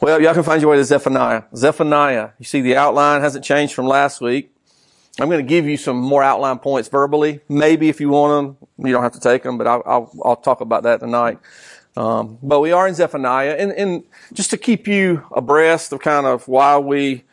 Well, y'all can find your way to Zephaniah. Zephaniah, you see the outline hasn't changed from last week. I'm going to give you some more outline points verbally. Maybe if you want them, you don't have to take them, but I'll talk about that tonight. But we are in Zephaniah, and just to keep you abreast of kind of why we,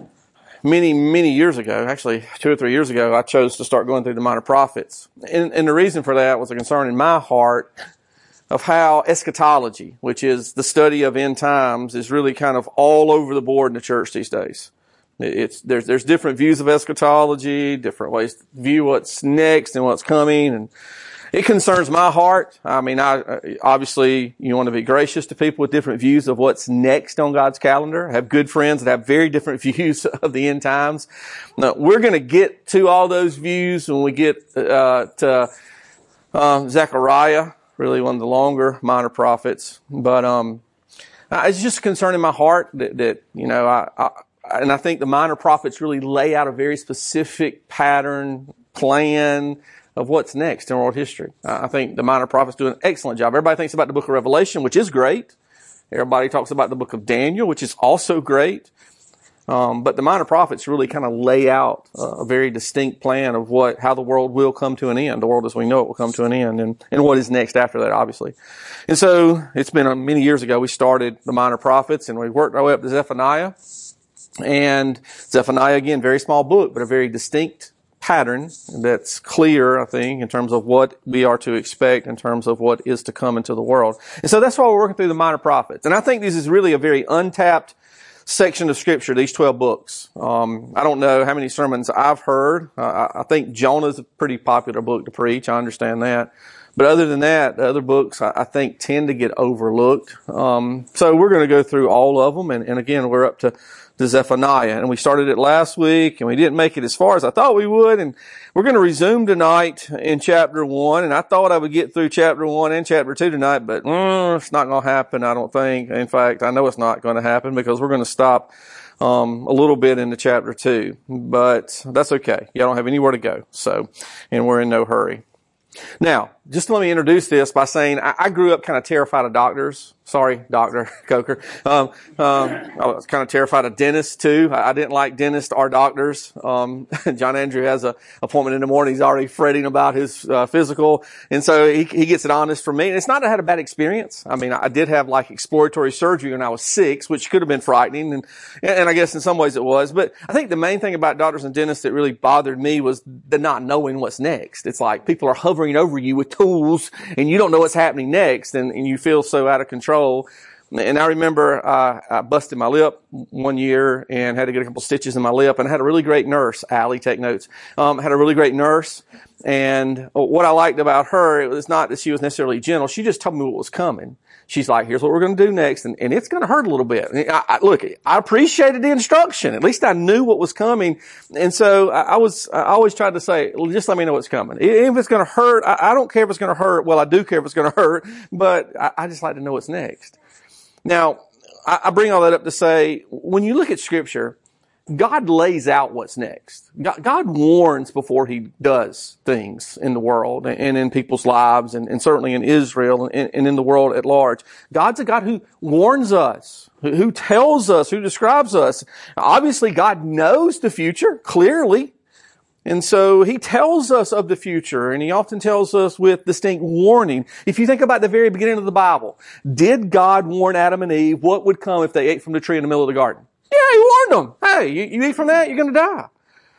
many years ago, actually 2 or 3 years ago, I chose to start going through the minor prophets. And the reason for that was a concern in my heart of how eschatology, which is the study of end times, is really kind of all over the board in the church these days. There's different views of eschatology, different ways to view what's next and what's coming, and it concerns my heart. I mean, obviously you want to be gracious to people with different views of what's next on God's calendar. I have good friends that have very different views of the end times. Now, we're going to get to all those views when we get to Zechariah. Really one of the longer minor prophets. But it's just a concern in my heart that you know, I think the minor prophets really lay out a very specific pattern, plan of what's next in world history. I think the minor prophets do an excellent job. Everybody thinks about the book of Revelation, which is great. Everybody talks about the book of Daniel, which is also great. But the minor prophets really kind of lay out a very distinct plan of how the world will come to an end. The world as we know it will come to an end, and what is next after that, obviously. And so it's been many years ago we started the minor prophets, and we worked our way up to Zephaniah. And Zephaniah, again, very small book, but a very distinct pattern that's clear, I think, in terms of what we are to expect in terms of what is to come into the world. And so that's why we're working through the minor prophets. And I think this is really a very untapped section of Scripture, these 12 books. I don't know how many sermons I've heard. I think Jonah's a pretty popular book to preach. I understand that. But other than that, the other books I think tend to get overlooked. So we're going to go through all of them. And again, we're up to Zephaniah. And we started it last week, and we didn't make it as far as I thought we would. And we're going to resume tonight in chapter 1. And I thought I would get through chapter 1 and chapter 2 tonight, but it's not going to happen, I don't think. In fact, I know it's not going to happen because we're going to stop a little bit into chapter 2. But that's okay. Y'all don't have anywhere to go. And we're in no hurry. Now, just let me introduce this by saying I grew up kind of terrified of doctors. Sorry, Dr. Coker. I was kind of terrified of dentists too. I didn't like dentists or doctors. John Andrew has an appointment in the morning. He's already fretting about his physical. And so he gets it honest from me. And it's not that I had a bad experience. I mean, I did have like exploratory surgery when I was 6, which could have been frightening. And I guess in some ways it was. But I think the main thing about doctors and dentists that really bothered me was the not knowing what's next. It's like people are hovering over you with tools and you don't know what's happening next, and you feel so out of control. And I remember I busted my lip one year and had to get a couple stitches in my lip, and I had a really great nurse, Allie, take notes, had a really great nurse. And what I liked about her, it was not that she was necessarily gentle. She just told me what was coming. She's like, here's what we're going to do next. And it's going to hurt a little bit. And look, I appreciated the instruction. At least I knew what was coming. And so I always tried to say, well, just let me know what's coming. If it's going to hurt, I don't care if it's going to hurt. Well, I do care if it's going to hurt, but I just like to know what's next. Now, I bring all that up to say, when you look at Scripture, God lays out what's next. God warns before He does things in the world and in people's lives and certainly in Israel and in the world at large. God's a God who warns us, who tells us, who describes us. Obviously, God knows the future clearly. And so He tells us of the future, and He often tells us with distinct warning. If you think about the very beginning of the Bible, did God warn Adam and Eve what would come if they ate from the tree in the middle of the garden? Yeah, He warned them. Hey, you eat from that, you're going to die.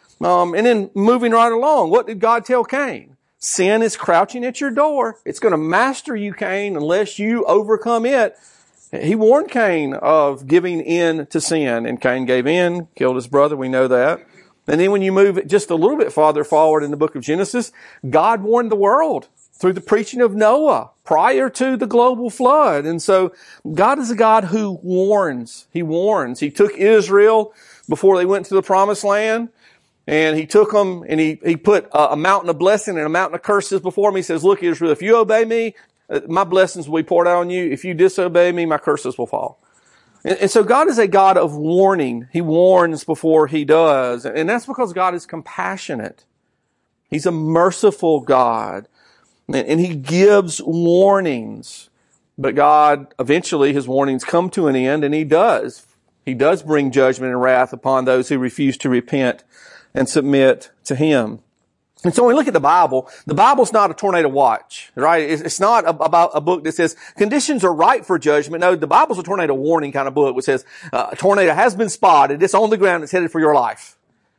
And then moving right along, what did God tell Cain? Sin is crouching at your door. It's going to master you, Cain, unless you overcome it. He warned Cain of giving in to sin, and Cain gave in, killed his brother. We know that. And then when you move just a little bit farther forward in the book of Genesis, God warned the world through the preaching of Noah prior to the global flood. And so God is a God who warns. He warns. He took Israel before they went to the promised land, and He took them and He put a mountain of blessing and a mountain of curses before them. He says, look, Israel, if you obey me, my blessings will be poured out on you. If you disobey me, my curses will fall. And so God is a God of warning. He warns before He does. And that's because God is compassionate. He's a merciful God. And He gives warnings. But God, eventually, his warnings come to an end, and he does. He does bring judgment and wrath upon those who refuse to repent and submit to him. And so when we look at the Bible's not a tornado watch, right? It's not about a book that says conditions are right for judgment. No, the Bible's a tornado warning kind of book which says a tornado has been spotted. It's on the ground. It's headed for your life.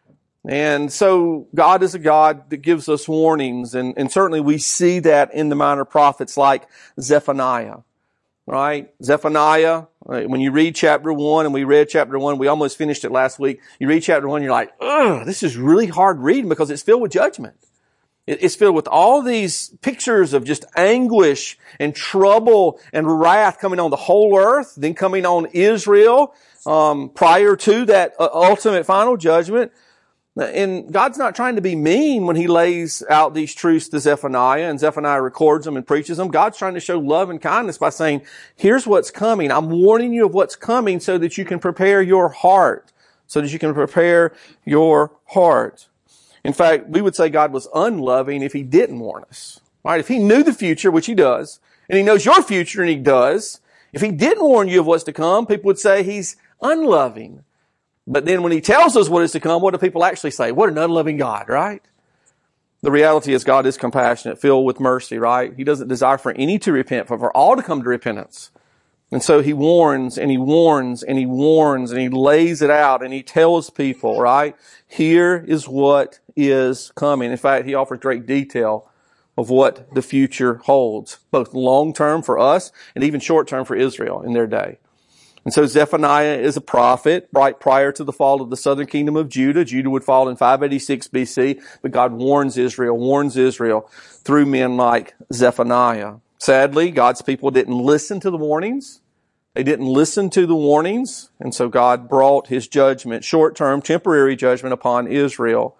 And so God is a God that gives us warnings. And certainly we see that in the minor prophets like Zephaniah, right? Zephaniah, when you read chapter 1, and we read chapter 1, we almost finished it last week. You read chapter 1, you're like, ugh, this is really hard reading because it's filled with judgment. It's filled with all these pictures of just anguish and trouble and wrath coming on the whole earth, then coming on Israel, prior to that ultimate final judgment. And God's not trying to be mean when he lays out these truths to Zephaniah, and Zephaniah records them and preaches them. God's trying to show love and kindness by saying, here's what's coming. I'm warning you of what's coming so that you can prepare your heart. So that you can prepare your heart. In fact, we would say God was unloving if he didn't warn us. Right? If he knew the future, which he does, and he knows your future, and he does, if he didn't warn you of what's to come, people would say he's unloving. But then when he tells us what is to come, what do people actually say? What an unloving God, right? The reality is God is compassionate, filled with mercy, right? He doesn't desire for any to repent, but for all to come to repentance. And so he warns and he warns and he warns and he lays it out and he tells people, right? Here is what is coming. In fact, he offers great detail of what the future holds, both long-term for us and even short-term for Israel in their day. And so Zephaniah is a prophet right prior to the fall of the southern kingdom of Judah. Judah would fall in 586 BC, but God warns Israel through men like Zephaniah. Sadly, God's people didn't listen to the warnings. They didn't listen to the warnings, and so God brought his judgment, short-term, temporary judgment upon Israel.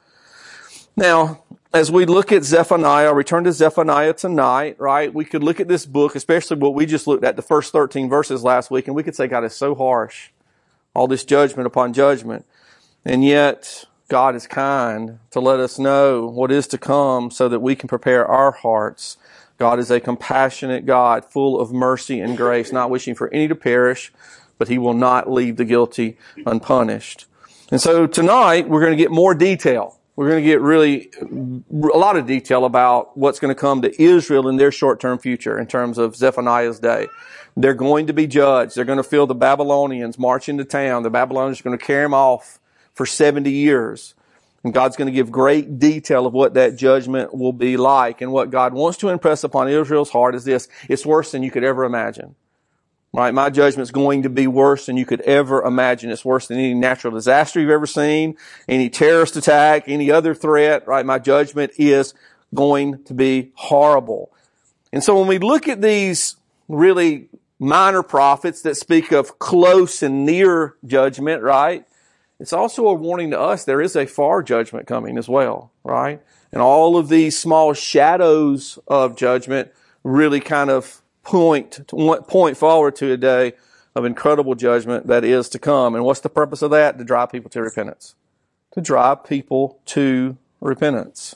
Now, as we look at Zephaniah, return to Zephaniah tonight, right? We could look at this book, especially what we just looked at, the first 13 verses last week, and we could say God is so harsh. All this judgment upon judgment. And yet, God is kind to let us know what is to come so that we can prepare our hearts. God is a compassionate God, full of mercy and grace, not wishing for any to perish, but he will not leave the guilty unpunished. And so tonight, we're going to get more detail. We're going to get really a lot of detail about what's going to come to Israel in their short-term future in terms of Zephaniah's day. They're going to be judged. They're going to feel the Babylonians march into town. The Babylonians are going to carry them off for 70 years. And God's going to give great detail of what that judgment will be like. And what God wants to impress upon Israel's heart is this: it's worse than you could ever imagine. Right? My judgment's going to be worse than you could ever imagine. It's worse than any natural disaster you've ever seen, any terrorist attack, any other threat. Right? My judgment is going to be horrible. And so when we look at these really minor prophets that speak of close and near judgment, right? It's also a warning to us there is a far judgment coming as well, right? And all of these small shadows of judgment really kind of point forward to a day of incredible judgment that is to come. And what's the purpose of that? To drive people to repentance. To drive people to repentance.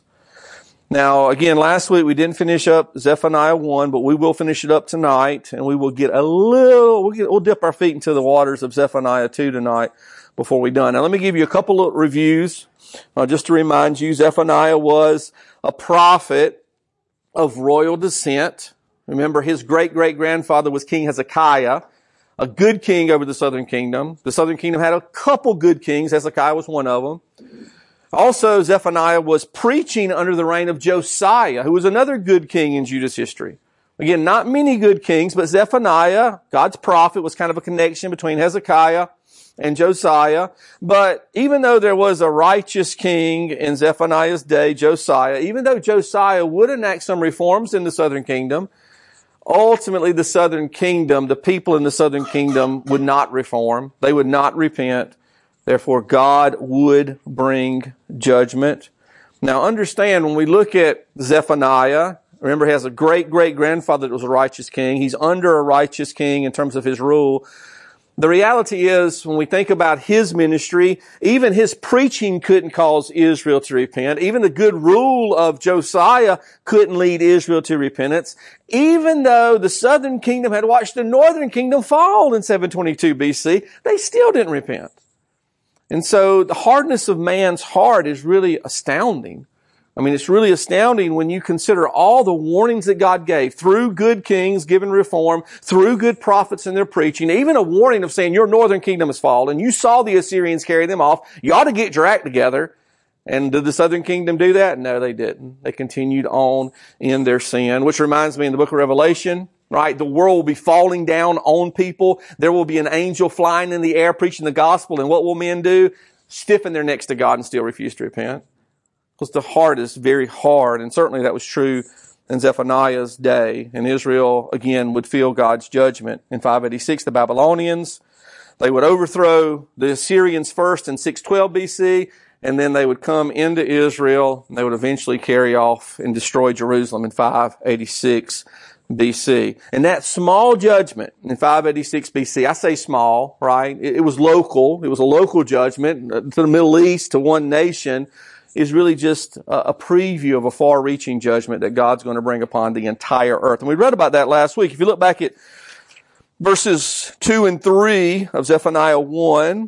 Now, again, last week we didn't finish up Zephaniah 1, but we will finish it up tonight, and we will get we'll dip our feet into the waters of Zephaniah 2 tonight before we're done. Now, let me give you a couple of reviews, just to remind you. Zephaniah was a prophet of royal descent. Remember, his great-great-grandfather was King Hezekiah, a good king over the southern kingdom. The southern kingdom had a couple good kings. Hezekiah was one of them. Also, Zephaniah was preaching under the reign of Josiah, who was another good king in Judah's history. Again, not many good kings, but Zephaniah, God's prophet, was kind of a connection between Hezekiah and Josiah. But even though there was a righteous king in Zephaniah's day, Josiah, even though Josiah would enact some reforms in the southern kingdom, ultimately the southern kingdom, the people in the southern kingdom would not reform. They would not repent. Therefore, God would bring judgment. Now, understand, when we look at Zephaniah, remember, he has a great-great-grandfather that was a righteous king. He's under a righteous king in terms of his rule. The reality is, when we think about his ministry, even his preaching couldn't cause Israel to repent. Even the good rule of Josiah couldn't lead Israel to repentance. Even though the southern kingdom had watched the northern kingdom fall in 722 BC, they still didn't repent. And so the hardness of man's heart is really astounding. I mean, it's really astounding when you consider all the warnings that God gave through good kings given reform, through good prophets in their preaching, even a warning of saying your northern kingdom has fallen. You saw the Assyrians carry them off. You ought to get your act together. And did the southern kingdom do that? No, they didn't. They continued on in their sin, which reminds me in the book of Revelation, right? The world will be falling down on people. There will be an angel flying in the air preaching the gospel. And what will men do? Stiffen their necks to God and still refuse to repent. Because the heart is very hard, and certainly that was true in Zephaniah's day. And Israel, again, would feel God's judgment. In 586, the Babylonians, they would overthrow the Assyrians first in 612 BC, and then they would come into Israel, and they would eventually carry off and destroy Jerusalem in 586 BC. And that small judgment in 586 BC, I say small, right? It was local. It was a local judgment to the Middle East, to one nation, is really just a preview of a far-reaching judgment that God's going to bring upon the entire earth. And we read about that last week. If you look back at verses 2 and 3 of Zephaniah 1,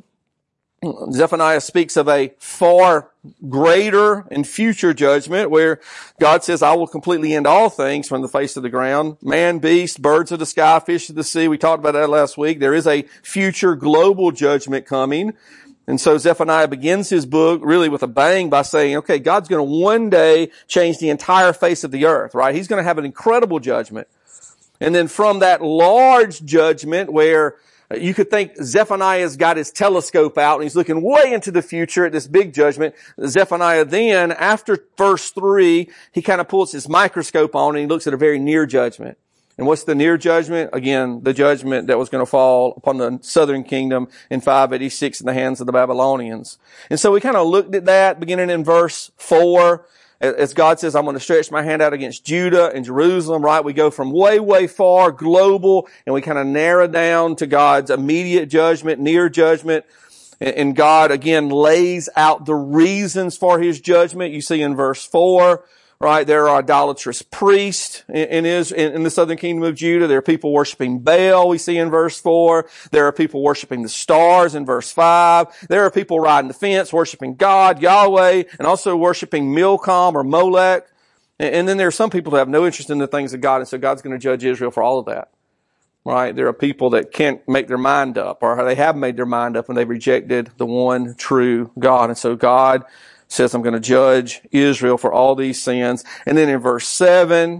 Zephaniah speaks of a far greater and future judgment where God says, I will completely end all things from the face of the ground. Man, beast, birds of the sky, fish of the sea. We talked about that last week. There is a future global judgment coming. And so Zephaniah begins his book really with a bang by saying, okay, God's going to one day change the entire face of the earth, right? He's going to have an incredible judgment. And then from that large judgment where you could think Zephaniah's got his telescope out and he's looking way into the future at this big judgment, Zephaniah then, after verse 3, he kind of pulls his microscope on and he looks at a very near judgment. And what's the near judgment? Again, the judgment that was going to fall upon the southern kingdom in 586 in the hands of the Babylonians. And so we kind of looked at that beginning in verse 4. As God says, I'm going to stretch my hand out against Judah and Jerusalem, right? We go from way, way far, global, and we kind of narrow down to God's immediate judgment, near judgment. And God, again, lays out the reasons for his judgment. You see in verse 4. Right, there are idolatrous priests in the southern kingdom of Judah. There are people worshiping Baal, we see in verse 4. There are people worshiping the stars in verse 5. There are people riding the fence, worshiping God, Yahweh, and also worshiping Milcom or Molech. And then there are some people who have no interest in the things of God, and so God's going to judge Israel for all of that. Right, there are people that can't make their mind up, or they have made their mind up and they've rejected the one true God. And so God says, I'm going to judge Israel for all these sins. And then in verse 7,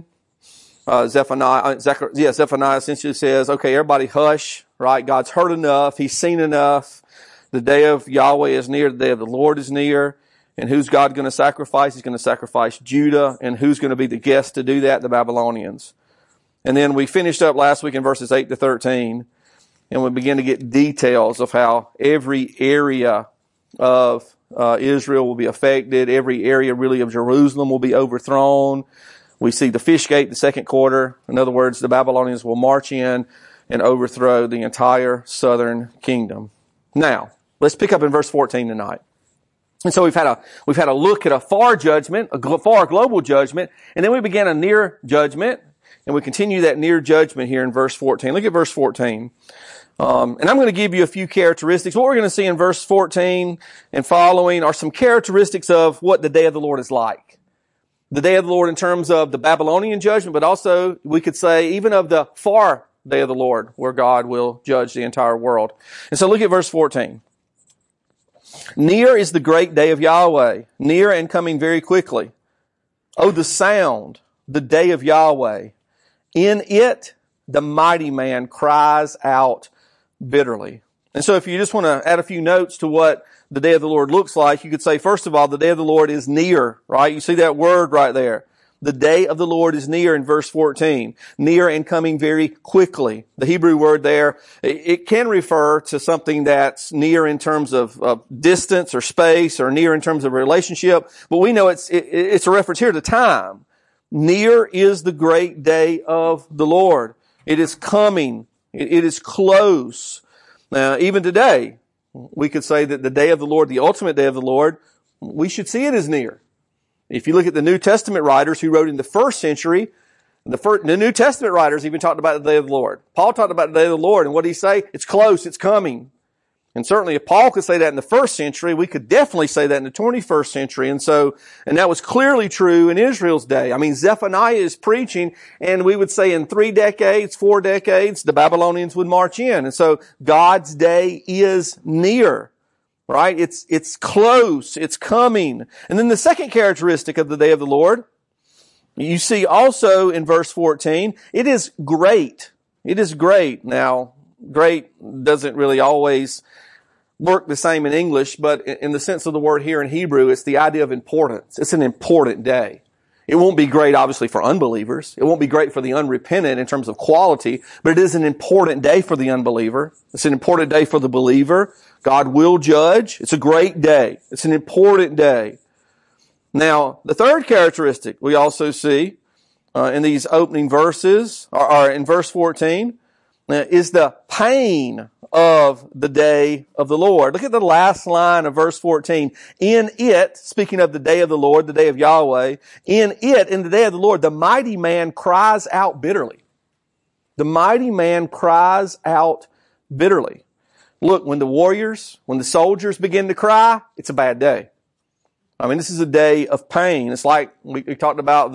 Zephaniah essentially says, okay, everybody hush, right? God's heard enough. He's seen enough. The day of Yahweh is near. The day of the Lord is near. And who's God going to sacrifice? He's going to sacrifice Judah. And who's going to be the guest to do that? The Babylonians. And then we finished up last week in verses 8 to 13. And we begin to get details of how every area of Israel will be affected. Every area really of Jerusalem will be overthrown. We see the fish gate, the second quarter. In other words, the Babylonians will march in and overthrow the entire southern kingdom. Now, let's pick up in verse 14 tonight. And so we've had a look at a far judgment, a far global judgment, and then we began a near judgment, and we continue that near judgment here in verse 14. Look at verse 14. And I'm going to give you a few characteristics. What we're going to see in verse 14 and following are some characteristics of what the day of the Lord is like. The day of the Lord in terms of the Babylonian judgment, but also we could say even of the far day of the Lord where God will judge the entire world. And so look at verse 14. Near is the great day of Yahweh, near and coming very quickly. Oh, the sound, the day of Yahweh. In it, the mighty man cries out bitterly. And so if you just want to add a few notes to what the day of the Lord looks like, you could say, first of all, the day of the Lord is near, right? You see that word right there. The day of the Lord is near in verse 14. Near and coming very quickly. The Hebrew word there, it can refer to something that's near in terms of distance or space, or near in terms of relationship. But we know it's a reference here to time. Near is the great day of the Lord. It is coming. It is close. Now, even today, we could say that the day of the Lord, the ultimate day of the Lord, we should see it as near. If you look at the New Testament writers who wrote in the first century, the New Testament writers even talked about the day of the Lord. Paul talked about the day of the Lord, and what did he say? It's close, it's coming. And certainly if Paul could say that in the first century, we could definitely say that in the 21st century. And that was clearly true in Israel's day. I mean, Zephaniah is preaching, and we would say in 3 decades, 4 decades, the Babylonians would march in. And so God's day is near, right? It's close, it's coming. And then the second characteristic of the day of the Lord, you see also in verse 14, it is great. It is great. Now, great doesn't really always work the same in English, but in the sense of the word here in Hebrew, it's the idea of importance. It's an important day. It won't be great, obviously, for unbelievers. It won't be great for the unrepentant in terms of quality, but it is an important day for the unbeliever. It's an important day for the believer. God will judge. It's a great day. It's an important day. Now, the third characteristic we also see in these opening verses, or in verse 14, is the pain of the day of the Lord. Look at the last line of verse 14. In it, speaking of the day of the Lord, the day of Yahweh, in the day of the Lord, the mighty man cries out bitterly. The mighty man cries out bitterly. Look, when the soldiers begin to cry, it's a bad day. I mean, this is a day of pain. It's like we talked about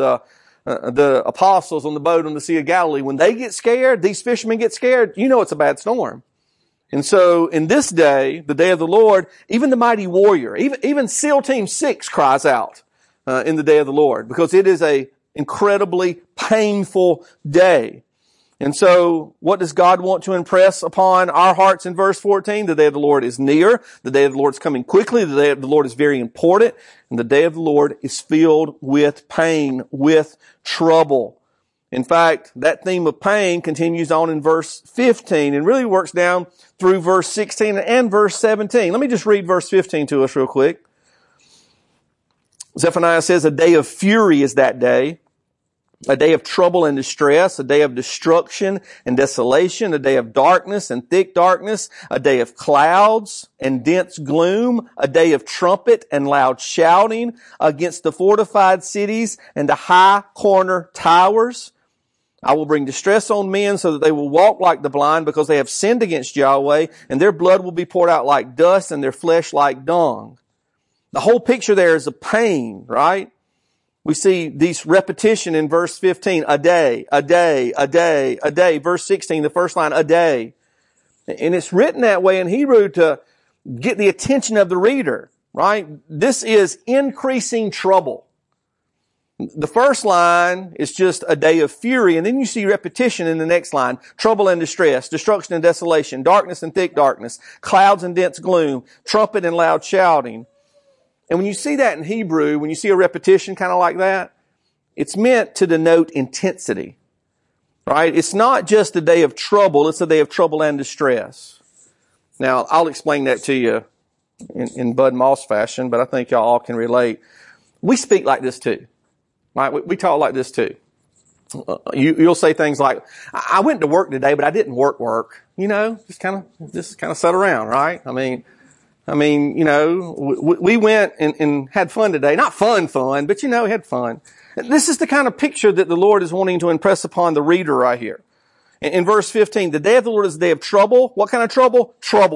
the apostles on the boat on the Sea of Galilee. When they get scared, these fishermen get scared, you know it's a bad storm. And so in this day, the day of the Lord, even the mighty warrior, even SEAL Team 6 cries out in the day of the Lord, because it is a incredibly painful day. And so what does God want to impress upon our hearts in verse 14? The day of the Lord is near. The day of the Lord is coming quickly. The day of the Lord is very important. And the day of the Lord is filled with pain, with trouble. In fact, that theme of pain continues on in verse 15 and really works down through verse 16 and verse 17. Let me just read verse 15 to us real quick. Zephaniah says, a day of fury is that day, a day of trouble and distress, a day of destruction and desolation, a day of darkness and thick darkness, a day of clouds and dense gloom, a day of trumpet and loud shouting against the fortified cities and the high corner towers. I will bring distress on men so that they will walk like the blind because they have sinned against Yahweh, and their blood will be poured out like dust and their flesh like dung. The whole picture there is of pain, right? We see this repetition in verse 15, a day, a day, a day, a day. Verse 16, the first line, a day. And it's written that way in Hebrew to get the attention of the reader, right? This is increasing trouble. The first line is just a day of fury, and then you see repetition in the next line. Trouble and distress, destruction and desolation, darkness and thick darkness, clouds and dense gloom, trumpet and loud shouting. And when you see that in Hebrew, when you see a repetition kind of like that, it's meant to denote intensity, right? It's not just a day of trouble, it's a day of trouble and distress. Now, I'll explain that to you in Bud Moss fashion, but I think y'all all can relate. We speak like this too. Right? We talk like this too. You'll say things like, I went to work today, but I didn't work. You know, just kind of sit around, right? I mean, you know, we went and had fun today. Not fun, but you know, had fun. This is the kind of picture that the Lord is wanting to impress upon the reader right here. In verse 15, the day of the Lord is a day of trouble. What kind of trouble?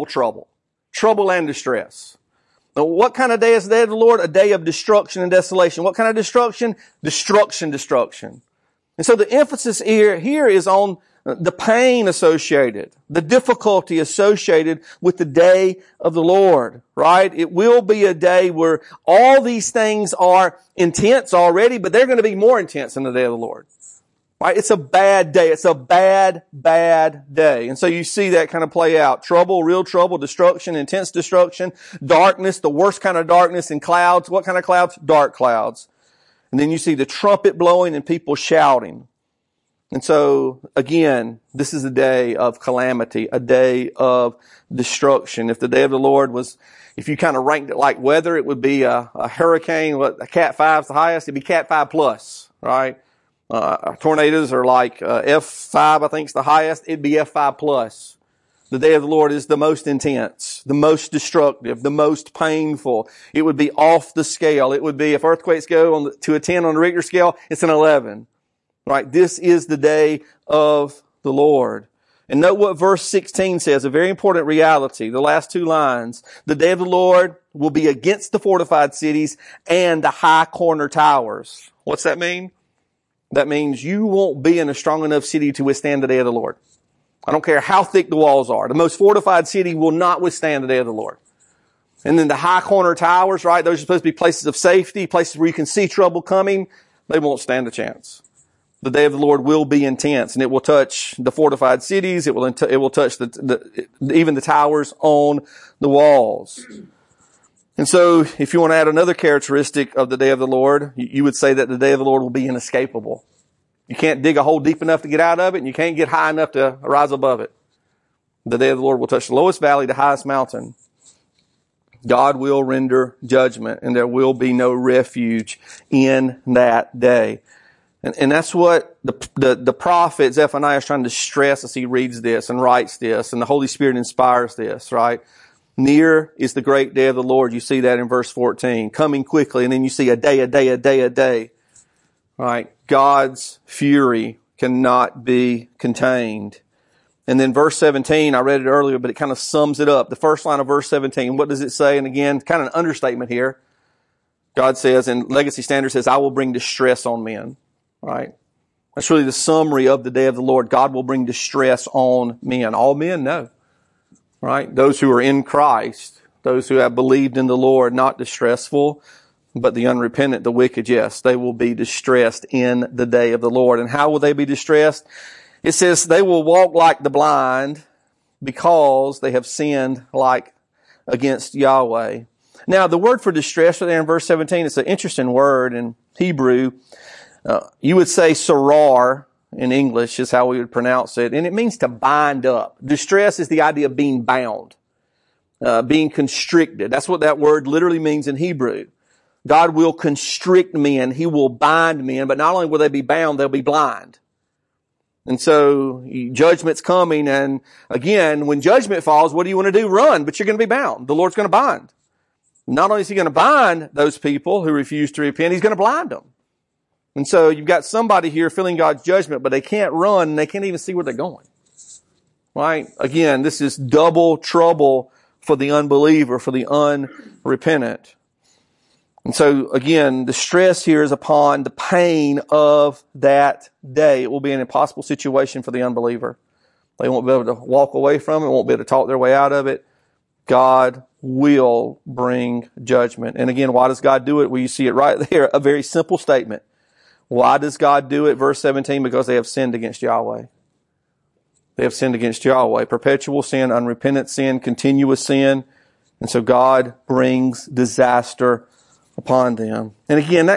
Trouble and distress. Now, what kind of day is the day of the Lord? A day of destruction and desolation. What kind of destruction? Destruction. And so the emphasis here is on the pain associated, the difficulty associated with the day of the Lord, right? It will be a day where all these things are intense already, but they're going to be more intense in the day of the Lord. Right? It's a bad day. It's a bad day. And so you see that kind of play out. Trouble, real trouble, destruction, intense destruction, darkness, the worst kind of darkness, and clouds. What kind of clouds? Dark clouds. And then you see the trumpet blowing and people shouting. And so, again, this is a day of calamity, a day of destruction. If the day of the Lord was, if you kind of ranked it like weather, it would be a hurricane. A Cat 5 is the highest. It'd be Cat 5 plus, right? Tornadoes are like F5, I think is the highest. It'd be F5 plus. The day of the Lord is the most intense, the most destructive, the most painful. It would be off the scale. It would be, if earthquakes go to a 10 on the Richter scale, it's an 11. Right? This is the day of the Lord. And note what verse 16 says, a very important reality, the last two lines. The day of the Lord will be against the fortified cities and the high corner towers. What's that mean? That means you won't be in a strong enough city to withstand the day of the Lord. I don't care how thick the walls are. The most fortified city will not withstand the day of the Lord. And then the high corner towers, right? Those are supposed to be places of safety, places where you can see trouble coming. They won't stand a chance. The day of the Lord will be intense, and it will touch the fortified cities. It will touch even the towers on the walls. And so, if you want to add another characteristic of the day of the Lord, you would say that the day of the Lord will be inescapable. You can't dig a hole deep enough to get out of it, and you can't get high enough to rise above it. The day of the Lord will touch the lowest valley, the highest mountain. God will render judgment, and there will be no refuge in that day. And that's what the prophet Zephaniah is trying to stress as he reads this and writes this, and the Holy Spirit inspires this, right? Near is the great day of the Lord. You see that in verse 14. Coming quickly, and then you see a day. Right? God's fury cannot be contained. And then verse 17, I read it earlier, but it kind of sums it up. The first line of verse 17, what does it say? And again, kind of an understatement here. God says, and Legacy Standard says, I will bring distress on men. Right? That's really the summary of the day of the Lord. God will bring distress on men. All men, no. Right? Those who are in Christ, those who have believed in the Lord, not distressful, but the unrepentant, the wicked, yes, they will be distressed in the day of the Lord. And how will they be distressed? It says they will walk like the blind because they have sinned like against Yahweh. Now, the word for distress there in verse 17, it's an interesting word in Hebrew. You would say sarar in English is how we would pronounce it, and it means to bind up. Distress is the idea of being bound, being constricted. That's what that word literally means in Hebrew. God will constrict men. He will bind men, but not only will they be bound, they'll be blind. And so judgment's coming, and again, when judgment falls, what do you want to do? Run, but you're going to be bound. The Lord's going to bind. Not only is He going to bind those people who refuse to repent, He's going to blind them. And so you've got somebody here feeling God's judgment, but they can't run and they can't even see where they're going. Right? Again, this is double trouble for the unbeliever, for the unrepentant. And so again, the stress here is upon the pain of that day. It will be an impossible situation for the unbeliever. They won't be able to walk away from it, won't be able to talk their way out of it. God will bring judgment. And again, why does God do it? Well, you see it right there, a very simple statement. Why does God do it? Verse 17, because they have sinned against Yahweh. They have sinned against Yahweh. Perpetual sin, unrepentant sin, continuous sin. And so God brings disaster upon them. And again,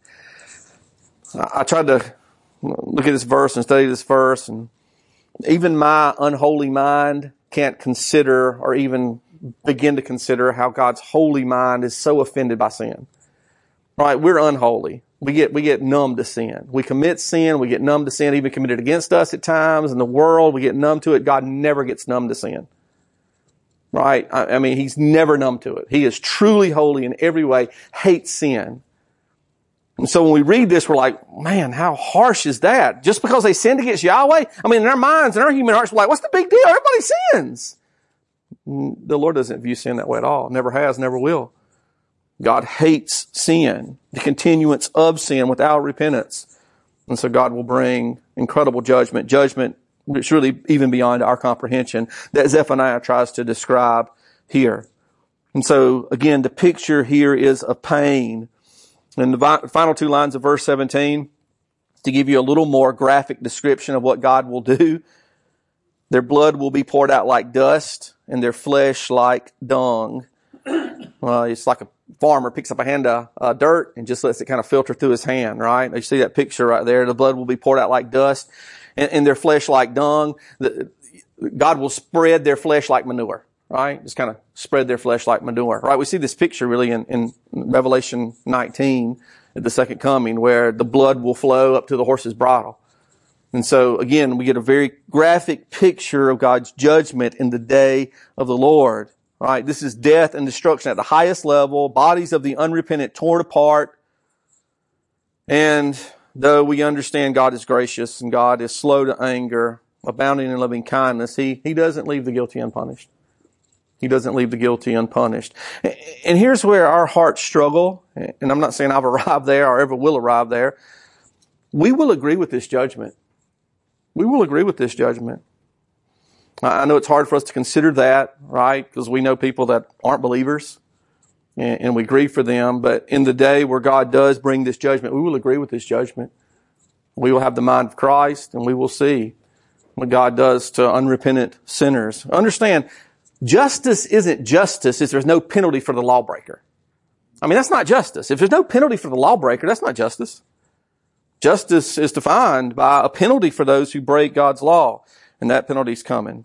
I tried to look at this verse and study this verse, and even my unholy mind can't consider or even begin to consider how God's holy mind is so offended by sin. Right? We're unholy. We get numb to sin. We commit sin. We get numb to sin, even committed against us at times. In the world, we get numb to it. God never gets numb to sin. Right? I mean, He's never numb to it. He is truly holy in every way, hates sin. And so when we read this, we're like, man, how harsh is that? Just because they sinned against Yahweh? I mean, in our minds, in our human hearts, we're like, what's the big deal? Everybody sins. The Lord doesn't view sin that way at all. Never has, never will. God hates sin, the continuance of sin without repentance. And so God will bring incredible judgment which really even beyond our comprehension, that Zephaniah tries to describe here. And so, again, the picture here is of pain. And the final two lines of verse 17, to give you a little more graphic description of what God will do. Their blood will be poured out like dust, and their flesh like dung. It's like a farmer picks up a hand of dirt and just lets it kind of filter through his hand, right? You see that picture right there. The blood will be poured out like dust, and their flesh like dung. God will spread their flesh like manure, right? Just kind of spread their flesh like manure, right? We see this picture really in Revelation 19 at the second coming, where the blood will flow up to the horse's bridle. And so again, we get a very graphic picture of God's judgment in the day of the Lord. Right? This is death and destruction at the highest level, bodies of the unrepentant torn apart. And though we understand God is gracious and God is slow to anger, abounding in loving kindness, He doesn't leave the guilty unpunished. He doesn't leave the guilty unpunished. And here's where our hearts struggle, and I'm not saying I've arrived there or ever will arrive there. We will agree with this judgment. We will agree with this judgment. I know it's hard for us to consider that, right? Because we know people that aren't believers, and we grieve for them. But in the day where God does bring this judgment, we will agree with this judgment. We will have the mind of Christ, and we will see what God does to unrepentant sinners. Understand, justice isn't justice if there's no penalty for the lawbreaker. I mean, that's not justice. If there's no penalty for the lawbreaker, that's not justice. Justice is defined by a penalty for those who break God's law, and that penalty's coming.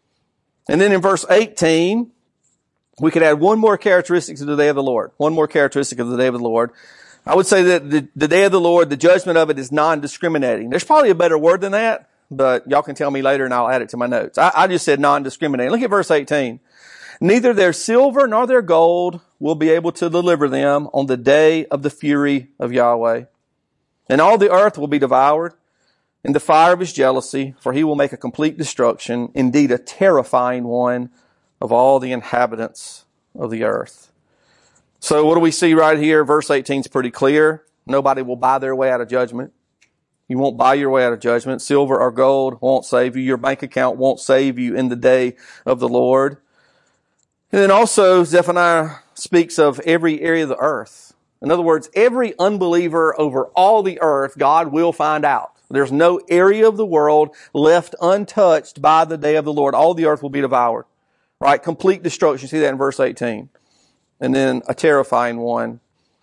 And then in verse 18, we could add one more characteristic to the day of the Lord. One more characteristic of the day of the Lord. I would say that the day of the Lord, the judgment of it is non-discriminating. There's probably a better word than that, but y'all can tell me later and I'll add it to my notes. I just said non-discriminating. Look at verse 18. Neither their silver nor their gold will be able to deliver them on the day of the fury of Yahweh. And all the earth will be devoured in the fire of His jealousy, for He will make a complete destruction, indeed a terrifying one of all the inhabitants of the earth. So what do we see right here? Verse 18 is pretty clear. Nobody will buy their way out of judgment. You won't buy your way out of judgment. Silver or gold won't save you. Your bank account won't save you in the day of the Lord. And then also Zephaniah speaks of every area of the earth. In other words, every unbeliever over all the earth, God will find out. There's no area of the world left untouched by the day of the Lord. All the earth will be devoured. Right? Complete destruction. You see that in verse 18. And then a terrifying one.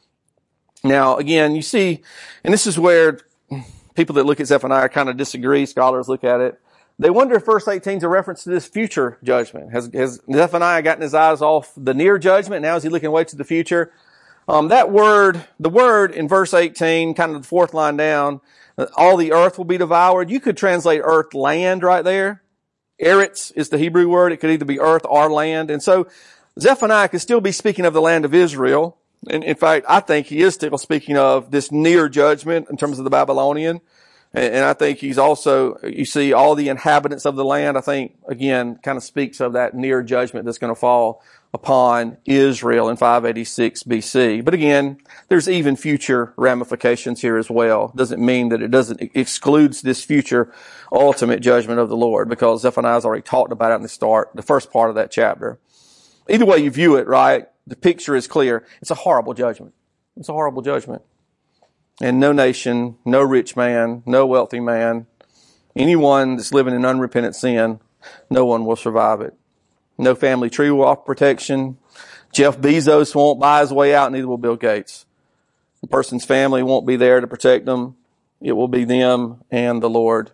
Now, again, you see, and this is where people that look at Zephaniah kind of disagree. Scholars look at it. They wonder if verse 18 is a reference to this future judgment. Has Zephaniah gotten his eyes off the near judgment? Now is he looking way to the future? The word in verse 18, kind of the fourth line down, all the earth will be devoured. You could translate earth land right there. Eretz is the Hebrew word. It could either be earth or land. And so Zephaniah could still be speaking of the land of Israel. And in fact, I think he is still speaking of this near judgment in terms of the Babylonian. And I think he's also, you see, all the inhabitants of the land, I think, again, kind of speaks of that near judgment that's going to fall upon Israel in 586 BC. But again, there's even future ramifications here as well. Doesn't mean that it excludes this future ultimate judgment of the Lord, because Zephaniah's already talked about it in the first part of that chapter. Either way you view it, right, the picture is clear. It's a horrible judgment. It's a horrible judgment. And no nation, no rich man, no wealthy man, anyone that's living in unrepentant sin, no one will survive it. No family tree will offer protection. Jeff Bezos won't buy his way out, neither will Bill Gates. The person's family won't be there to protect them. It will be them and the Lord.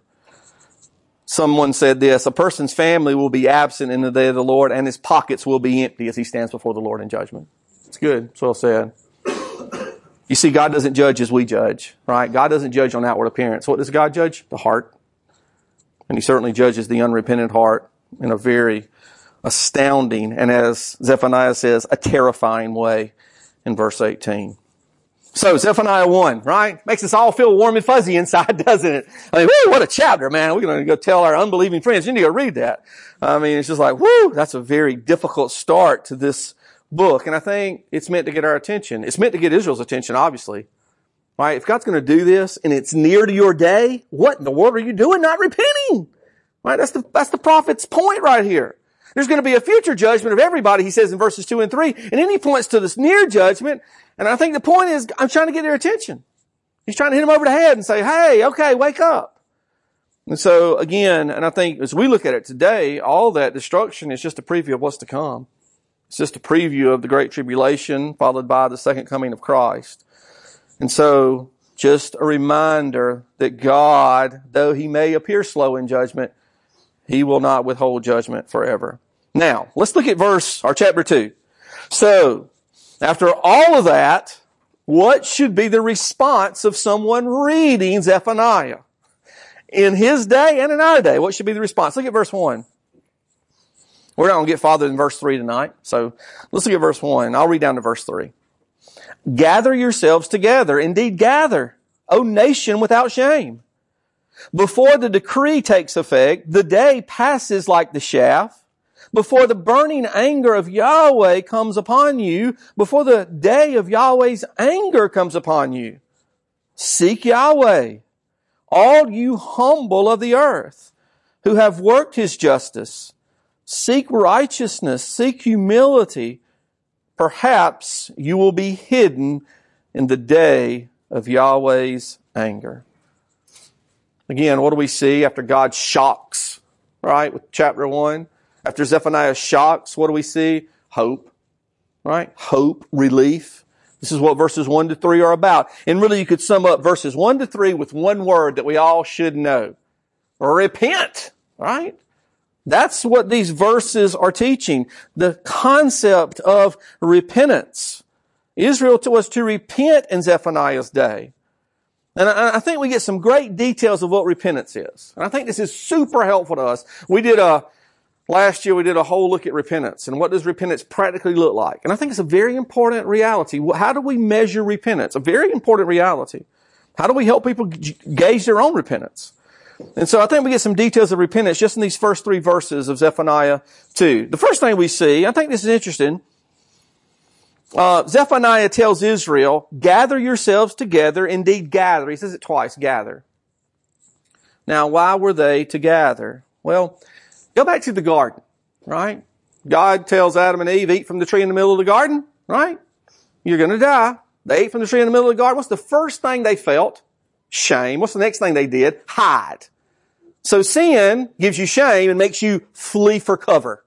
Someone said this, a person's family will be absent in the day of the Lord, and his pockets will be empty as he stands before the Lord in judgment. It's good. It's well said. You see, God doesn't judge as we judge, right? God doesn't judge on outward appearance. What does God judge? The heart. And He certainly judges the unrepentant heart in a very astounding, and as Zephaniah says, a terrifying way in verse 18. So, Zephaniah 1, right? Makes us all feel warm and fuzzy inside, doesn't it? I mean, whoo, what a chapter, man. We're going to go tell our unbelieving friends, you need to go read that. I mean, it's just like, whoo, that's a very difficult start to this book. And I think it's meant to get our attention. It's meant to get Israel's attention, obviously. Right? If God's going to do this and it's near to your day, what in the world are you doing not repenting? Right? That's the prophet's point right here. There's going to be a future judgment of everybody, he says in verses 2 and 3. And then he points to this near judgment. And I think the point is, I'm trying to get their attention. He's trying to hit them over the head and say, hey, okay, wake up. And so again, and I think as we look at it today, all that destruction is just a preview of what's to come. It's just a preview of the Great Tribulation followed by the second coming of Christ. And so just a reminder that God, though He may appear slow in judgment, He will not withhold judgment forever. Now, let's look at chapter 2. So, after all of that, what should be the response of someone reading Zephaniah? in his day and in our day. What should be the response? Look at verse 1. We're not going to get farther than verse 3 tonight. So let's look at verse 1. I'll read down to verse 3. Gather yourselves together. Indeed, gather, O nation without shame. Before the decree takes effect, the day passes like the shaft. Before the burning anger of Yahweh comes upon you, before the day of Yahweh's anger comes upon you, seek Yahweh, all you humble of the earth, who have worked His justice. Seek righteousness, seek humility. Perhaps you will be hidden in the day of Yahweh's anger. Again, what do we see after God shocks, right, with chapter 1? After Zephaniah shocks, what do we see? Hope, right? Hope, relief. This is what verses 1 to 3 are about. And really you could sum up verses 1 to 3 with one word that we all should know. Repent, right? That's what these verses are teaching. The concept of repentance. Israel was to repent in Zephaniah's day. And I think we get some great details of what repentance is. And I think this is super helpful to us. Last year we did a whole look at repentance and what does repentance practically look like. And I think it's a very important reality. How do we measure repentance? A very important reality. How do we help people gauge their own repentance? And so I think we get some details of repentance just in these first 3 verses of Zephaniah 2. The first thing we see, I think this is interesting, Zephaniah tells Israel, gather yourselves together, indeed gather. He says it twice, gather. Now, why were they to gather? Well, go back to the garden, right? God tells Adam and Eve, eat from the tree in the middle of the garden, right? You're going to die. They ate from the tree in the middle of the garden. What's the first thing they felt? Shame. What's the next thing they did? Hide. So sin gives you shame and makes you flee for cover.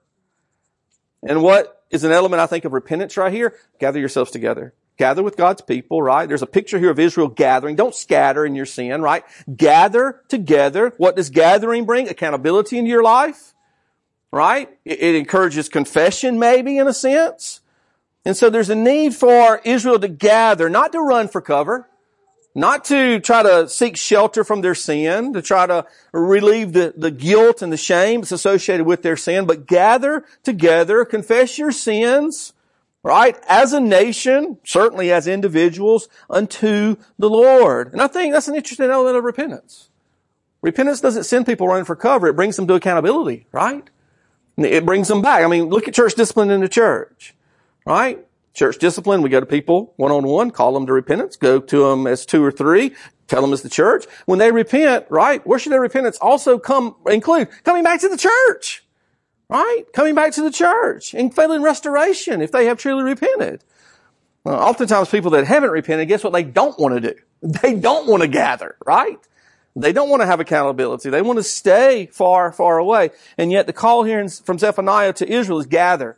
And what is an element, I think, of repentance right here? Gather yourselves together. Gather with God's people, right? There's a picture here of Israel gathering. Don't scatter in your sin, right? Gather together. What does gathering bring? Accountability into your life, right? It encourages confession, maybe, in a sense. And so there's a need for Israel to gather, not to run for cover, not to try to seek shelter from their sin, to try to relieve the guilt and the shame that's associated with their sin, but gather together, confess your sins, right, as a nation, certainly as individuals, unto the Lord. And I think that's an interesting element of repentance. Repentance doesn't send people running for cover. It brings them to accountability, right? It brings them back. I mean, look at church discipline in the church, right? Church discipline, we go to people one-on-one, call them to repentance, go to them as 2 or 3, tell them as the church. When they repent, right, where should their repentance also include? Coming back to the church, right? Coming back to the church and failing restoration if they have truly repented. Oftentimes people that haven't repented, guess what they don't want to do? They don't want to gather, right? They don't want to have accountability. They want to stay far, far away. And yet the call here from Zephaniah to Israel is gather.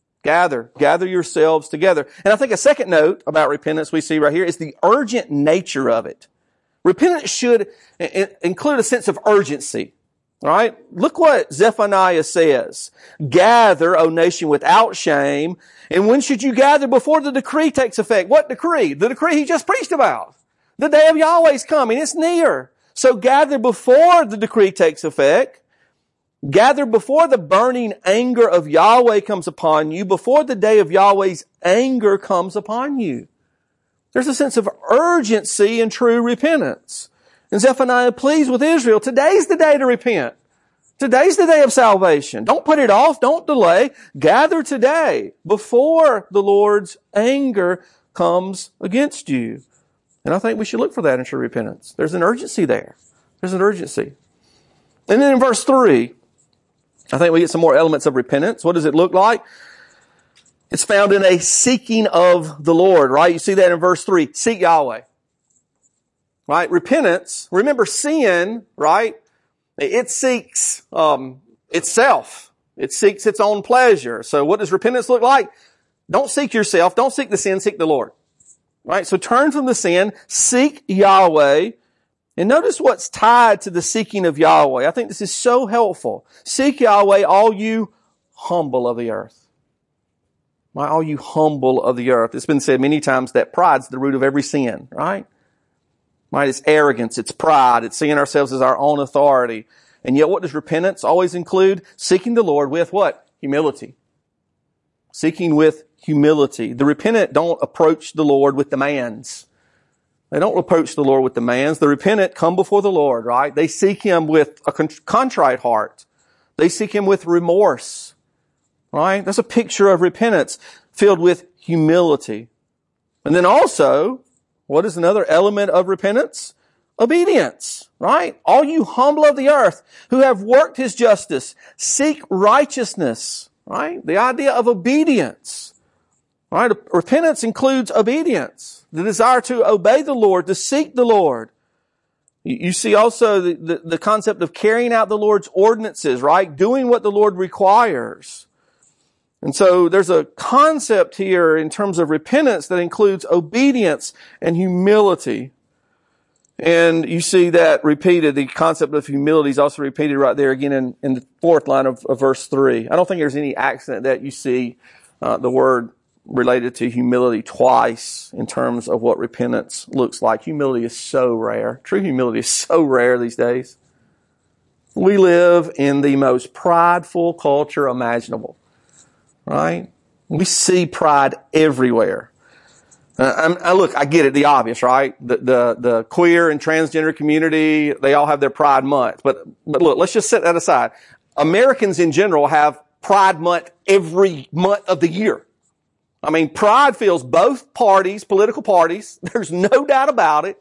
Gather yourselves together. And I think a second note about repentance we see right here is the urgent nature of it. Repentance should include a sense of urgency, right? Look what Zephaniah says. Gather, O nation, without shame. And when should you gather? Before the decree takes effect. What decree? The decree he just preached about. The day of Yahweh's coming. It's near. So gather before the decree takes effect. Gather before the burning anger of Yahweh comes upon you, before the day of Yahweh's anger comes upon you. There's a sense of urgency in true repentance. And Zephaniah pleads with Israel, today's the day to repent. Today's the day of salvation. Don't put it off. Don't delay. Gather today before the Lord's anger comes against you. And I think we should look for that in true repentance. There's an urgency there. There's an urgency. And then in verse 3, I think we get some more elements of repentance. What does it look like? It's found in a seeking of the Lord, right? You see that in verse 3. Seek Yahweh. Right? Repentance. Remember sin, right? It seeks itself. It seeks its own pleasure. So what does repentance look like? Don't seek yourself. Don't seek the sin. Seek the Lord. Right? So turn from the sin. Seek Yahweh. And notice what's tied to the seeking of Yahweh. I think this is so helpful. Seek Yahweh, all you humble of the earth. Right? All you humble of the earth. It's been said many times that pride's the root of every sin, right? Right? It's arrogance. It's pride. It's seeing ourselves as our own authority. And yet what does repentance always include? Seeking the Lord with what? Humility. Seeking with humility. The repentant don't approach the Lord with demands. They don't approach the Lord with demands. The repentant come before the Lord, right? They seek Him with a contrite heart. They seek Him with remorse, right? That's a picture of repentance filled with humility. And then also, what is another element of repentance? Obedience, right? All you humble of the earth who have worked His justice, seek righteousness, right? The idea of obedience, right? Repentance includes obedience, the desire to obey the Lord, to seek the Lord. You see also the concept of carrying out the Lord's ordinances, right? Doing what the Lord requires. And so there's a concept here in terms of repentance that includes obedience and humility. And you see that repeated. The concept of humility is also repeated right there again in the fourth line of verse 3. I don't think there's any accident that you see the word related to humility twice in terms of what repentance looks like. Humility is so rare. True humility is so rare these days. We live in the most prideful culture imaginable, right? We see pride everywhere. Look, I get it, the obvious, right? The queer and transgender community, they all have their Pride Month. But look, let's just set that aside. Americans in general have Pride Month every month of the year. I mean, pride fills both parties, political parties. There's no doubt about it.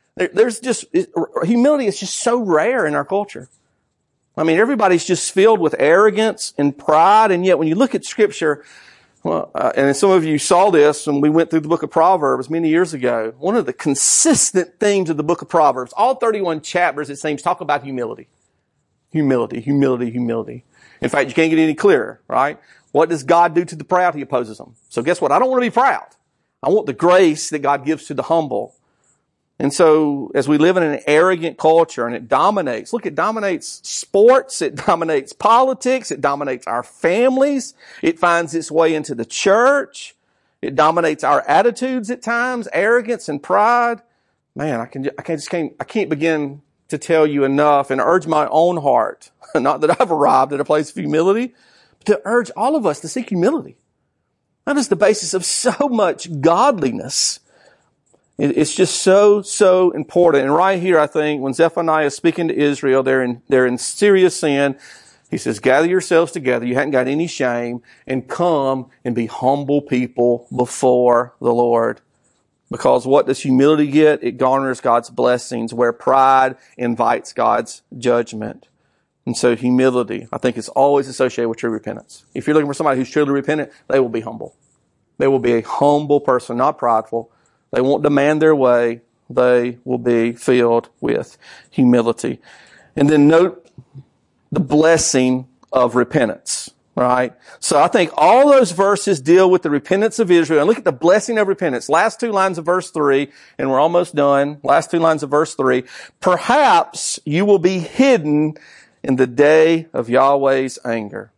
Humility is just so rare in our culture. I mean, everybody's just filled with arrogance and pride. And yet when you look at Scripture, and some of you saw this when we went through the book of Proverbs many years ago, one of the consistent themes of the book of Proverbs, all 31 chapters, it seems, talk about humility. Humility, humility, humility. In fact, you can't get any clearer, right? What does God do to the proud? He opposes them. So guess what? I don't want to be proud. I want the grace that God gives to the humble. And so as we live in an arrogant culture and it dominates, look, it dominates sports, it dominates politics, it dominates our families, it finds its way into the church, it dominates our attitudes at times, arrogance and pride. Man, I can't begin to tell you enough and urge my own heart, not that I've arrived at a place of humility, but to urge all of us to seek humility. That is the basis of so much godliness. It's just so important. And right here, I think, when Zephaniah is speaking to Israel, they're in serious sin. He says, gather yourselves together. You haven't got any shame, and come and be humble people before the Lord. Because what does humility get? It garners God's blessings, where pride invites God's judgment. And so humility, I think, is always associated with true repentance. If you're looking for somebody who's truly repentant, they will be humble. They will be a humble person, not prideful. They won't demand their way. They will be filled with humility. And then note the blessing of repentance, right? So I think all those verses deal with the repentance of Israel. And look at the blessing of repentance. Last two lines of verse 3, and we're almost done. Last two lines of verse 3. Perhaps you will be hidden in the day of Yahweh's anger.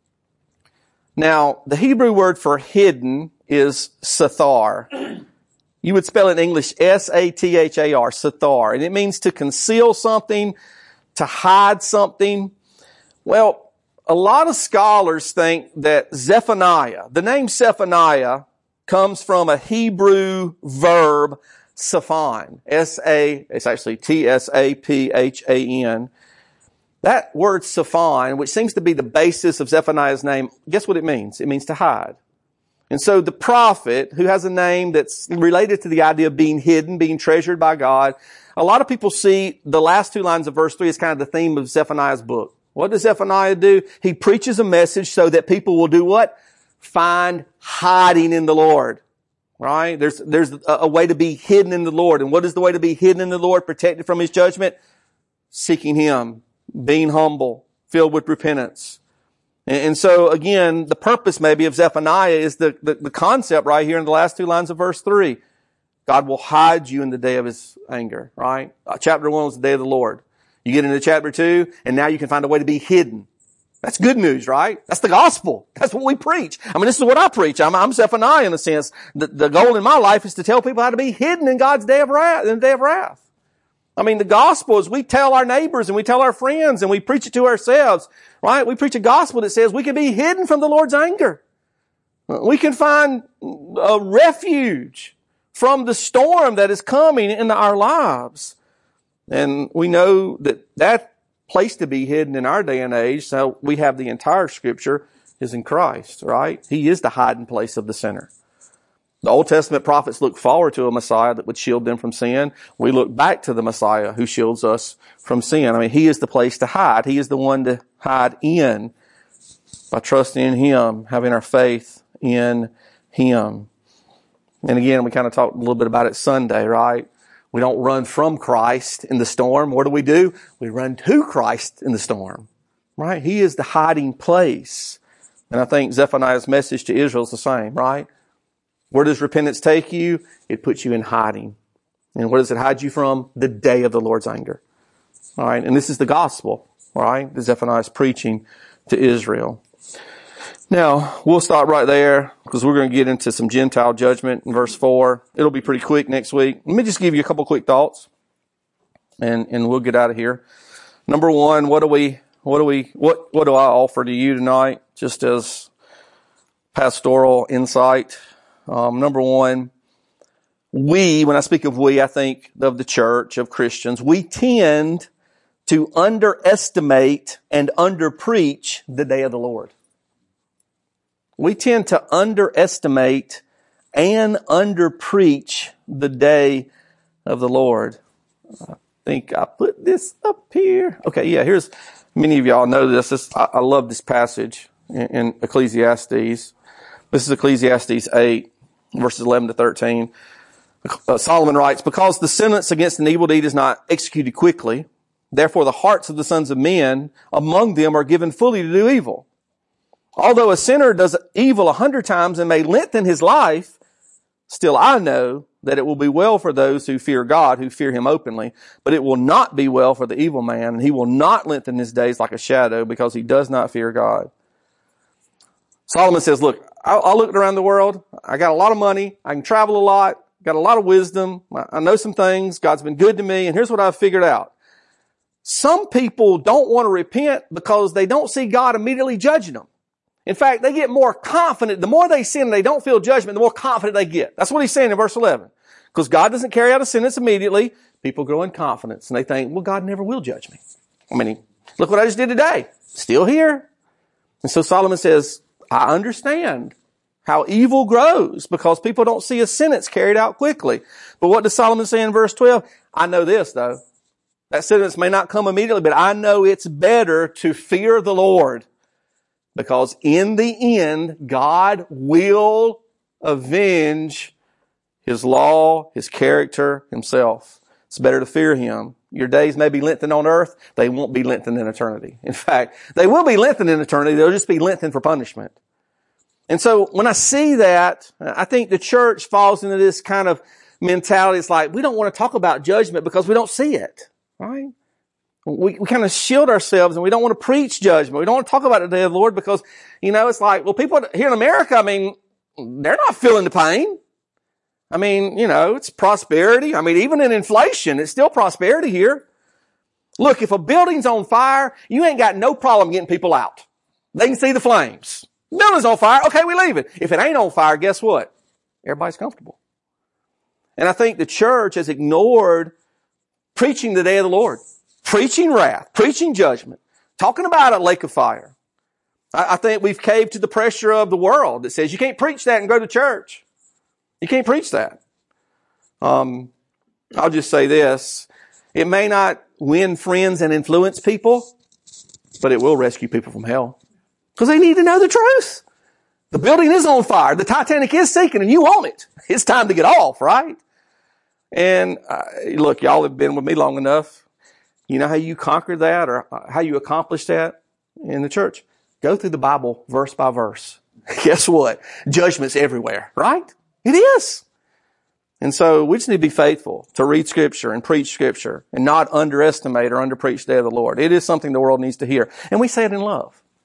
Now, the Hebrew word for hidden is sathar. You would spell it in English S-A-T-H-A-R, sathar. And it means to conceal something, to hide something. Well, a lot of scholars think that Zephaniah, the name Zephaniah, comes from a Hebrew verb, saphan. It's actually T-S-A-P-H-A-N. That word saphan, which seems to be the basis of Zephaniah's name, guess what it means? It means to hide. And so the prophet, who has a name that's related to the idea of being hidden, being treasured by God, a lot of people see the last two lines of verse 3 as kind of the theme of Zephaniah's book. What does Zephaniah do? He preaches a message so that people will do what? Find hiding in the Lord. Right? There's a way to be hidden in the Lord. And what is the way to be hidden in the Lord, protected from His judgment? Seeking Him, being humble, filled with repentance. And so again, the purpose maybe of Zephaniah is the concept right here in the last two lines of verse 3. God will hide you in the day of His anger, right? Chapter 1 was the day of the Lord. You get into chapter 2, and now you can find a way to be hidden. That's good news, right? That's the gospel. That's what we preach. I mean, this is what I preach. I'm Zephaniah in a sense. The goal in my life is to tell people how to be hidden in God's day of wrath, in the day of wrath. I mean, the gospel is we tell our neighbors and we tell our friends and we preach it to ourselves, right? We preach a gospel that says we can be hidden from the Lord's anger. We can find a refuge from the storm that is coming into our lives. And we know that place to be hidden in our day and age, so we have the entire Scripture, is in Christ, right? He is the hiding place of the sinner. The Old Testament prophets looked forward to a Messiah that would shield them from sin. We look back to the Messiah who shields us from sin. I mean, He is the place to hide. He is the one to hide in by trusting in Him, having our faith in Him. And again, we kind of talked a little bit about it Sunday, right? We don't run from Christ in the storm. What do? We run to Christ in the storm, right? He is the hiding place. And I think Zephaniah's message to Israel is the same, right? Where does repentance take you? It puts you in hiding. And where does it hide you from? The day of the Lord's anger. All right. And this is the gospel, all right, that Zephaniah is preaching to Israel. Now, we'll stop right there because we're going to get into some Gentile judgment in verse 4. It'll be pretty quick next week. Let me just give you a couple quick thoughts and we'll get out of here. Number one, what do I offer to you tonight just as pastoral insight? Number one, when I speak of we, I think of the church, of Christians. We tend to underestimate and underpreach the day of the Lord. We tend to underestimate and underpreach the day of the Lord. I think I put this up here. Okay, yeah, many of y'all know this. I love this passage in Ecclesiastes. This is Ecclesiastes 8, verses 11 to 13. Solomon writes, because the sentence against an evil deed is not executed quickly, therefore the hearts of the sons of men among them are given fully to do evil. Although a sinner does evil 100 times and may lengthen his life, still I know that it will be well for those who fear God, who fear Him openly, but it will not be well for the evil man, and he will not lengthen his days like a shadow because he does not fear God. Solomon says, look, I looked around the world. I got a lot of money. I can travel a lot. Got a lot of wisdom. I know some things. God's been good to me. And here's what I've figured out. Some people don't want to repent because they don't see God immediately judging them. In fact, they get more confident. The more they sin and they don't feel judgment, the more confident they get. That's what he's saying in verse 11. Because God doesn't carry out a sentence immediately, people grow in confidence and they think, well, God never will judge me. I mean, look what I just did today. Still here. And so Solomon says, I understand how evil grows because people don't see a sentence carried out quickly. But what does Solomon say in verse 12? I know this, though. That sentence may not come immediately, but I know it's better to fear the Lord because in the end, God will avenge His law, His character, Himself. It's better to fear Him. Your days may be lengthened on earth. They won't be lengthened in eternity. In fact, they will be lengthened in eternity. They'll just be lengthened for punishment. And so when I see that, I think the church falls into this kind of mentality. It's like, we don't want to talk about judgment because we don't see it, right? We kind of shield ourselves and we don't want to preach judgment. We don't want to talk about the day of the Lord because, it's like, well, people here in America, they're not feeling the pain. It's prosperity. Even in inflation, it's still prosperity here. Look, if a building's on fire, you ain't got no problem getting people out. They can see the flames. Building's on fire. Okay, we leave it. If it ain't on fire, guess what? Everybody's comfortable. And I think the church has ignored preaching the day of the Lord, preaching wrath, preaching judgment, talking about a lake of fire. I think we've caved to the pressure of the world that says you can't preach that and go to church. You can't preach that. I'll just say this. It may not win friends and influence people, but it will rescue people from hell. Because they need to know the truth. The building is on fire. The Titanic is sinking and you own it. It's time to get off, right? And look, y'all have been with me long enough. You know how you conquer that or how you accomplish that in the church? Go through the Bible verse by verse. Guess what? Judgment's everywhere, right? It is. And so we just need to be faithful to read Scripture and preach Scripture and not underestimate or underpreach the day of the Lord. It is something the world needs to hear. And we say it in love.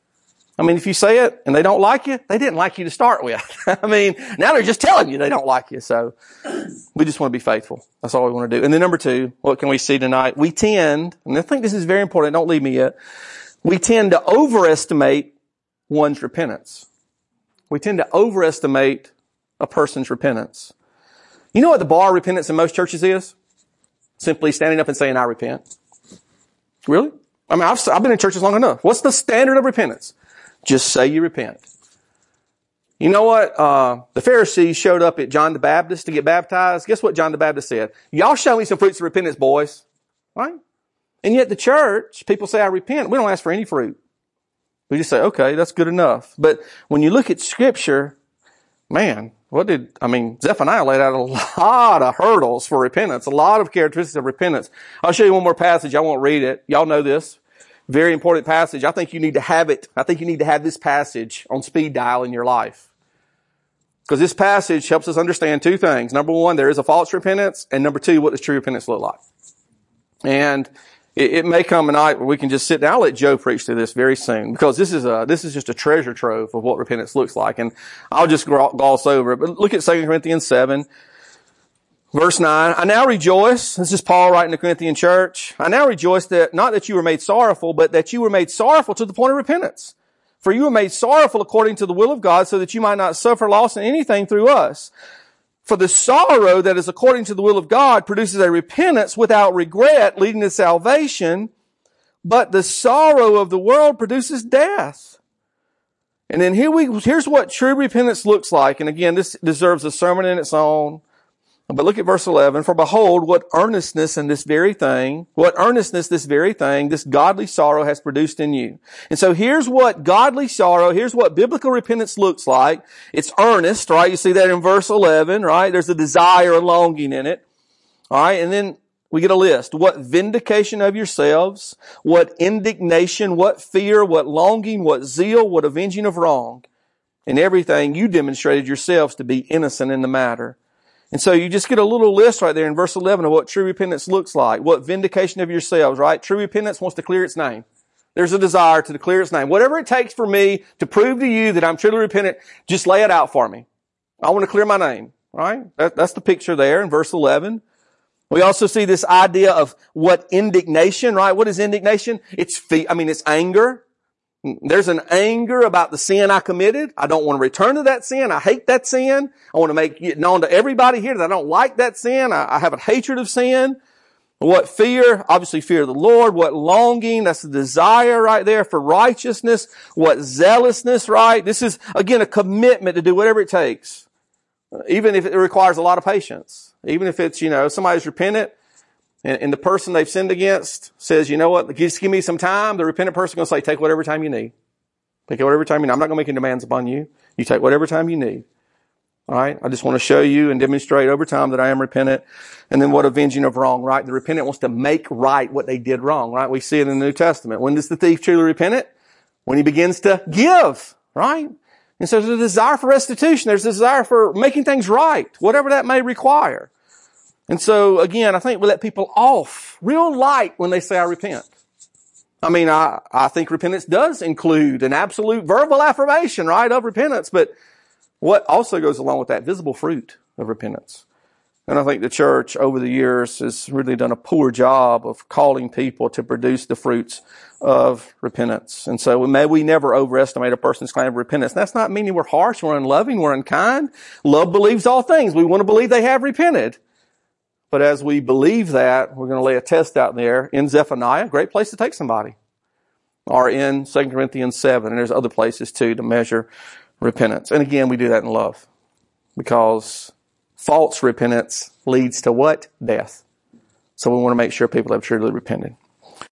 I mean, if you say it and they don't like you, they didn't like you to start with. I mean, now they're just telling you they don't like you. So we just want to be faithful. That's all we want to do. And then number 2, what can we see tonight? We tend, and I think this is very important, don't leave me yet, we tend to overestimate one's repentance. We tend to overestimate a person's repentance. You know what the bar of repentance in most churches is? Simply standing up and saying, I repent. Really? I mean, I've been in churches long enough. What's the standard of repentance? Just say you repent. You know what? The Pharisees showed up at John the Baptist to get baptized. Guess what John the Baptist said? Y'all show me some fruits of repentance, boys. Right? And yet the church, people say, I repent. We don't ask for any fruit. We just say, okay, that's good enough. But when you look at Scripture, man, Zephaniah laid out a lot of hurdles for repentance, a lot of characteristics of repentance. I'll show you one more passage. I won't read it. Y'all know this. Very important passage. I think you need to have it. I think you need to have this passage on speed dial in your life. Because this passage helps us understand 2 things. Number 1, there is a false repentance. And number 2, what does true repentance look like? And it may come a night where we can just sit down. I'll let Joe preach to this very soon. Because this is just a treasure trove of what repentance looks like. And I'll just gloss over it. But look at 2 Corinthians 7. Verse 9, I now rejoice, this is Paul writing to the Corinthian church, I now rejoice that not that you were made sorrowful, but that you were made sorrowful to the point of repentance. For you were made sorrowful according to the will of God, so that you might not suffer loss in anything through us. For the sorrow that is according to the will of God produces a repentance without regret, leading to salvation, but the sorrow of the world produces death. And then here's what true repentance looks like. And again, this deserves a sermon in its own. But look at verse 11. For behold, what earnestness this very thing, this godly sorrow has produced in you. And so here's what godly sorrow, here's what biblical repentance looks like. It's earnest, right? You see that in verse 11, right? There's a desire, a longing in it. All right. And then we get a list. What vindication of yourselves, what indignation, what fear, what longing, what zeal, what avenging of wrong. In everything you demonstrated yourselves to be innocent in the matter. And so you just get a little list right there in verse 11 of what true repentance looks like. What vindication of yourselves, right? True repentance wants to clear its name. There's a desire to clear its name. Whatever it takes for me to prove to you that I'm truly repentant, just lay it out for me. I want to clear my name, right? That's the picture there in verse 11. We also see this idea of what indignation, right? What is indignation? It's anger. There's an anger about the sin I committed. I don't want to return to that sin. I hate that sin. I want to make it known to everybody here that I don't like that sin. I have a hatred of sin. What fear? Obviously fear of the Lord. What longing? That's the desire right there for righteousness. What zealousness, right? This is, again, a commitment to do whatever it takes. Even if it requires a lot of patience. Even if it's, somebody's repentant. And the person they've sinned against says, you know what, just give me some time. The repentant person is going to say, take whatever time you need. Take whatever time you need. I'm not going to make any demands upon you. You take whatever time you need. All right? I just want to show you and demonstrate over time that I am repentant. And then what avenging of wrong, right? The repentant wants to make right what they did wrong, right? We see it in the New Testament. When does the thief truly repent it? When he begins to give, right? And so there's a desire for restitution. There's a desire for making things right, whatever that may require. And so, again, I think we let people off real light when they say, I repent. I think repentance does include an absolute verbal affirmation, right, of repentance. But what also goes along with that? Visible fruit of repentance. And I think the church over the years has really done a poor job of calling people to produce the fruits of repentance. And so may we never overestimate a person's claim of repentance. That's not meaning we're harsh, we're unloving, we're unkind. Love believes all things. We want to believe they have repented. But as we believe that, we're going to lay a test out there in Zephaniah, great place to take somebody, or in 2 Corinthians 7, and there's other places too to measure repentance. And again, we do that in love, because false repentance leads to what? Death. So we want to make sure people have truly repented.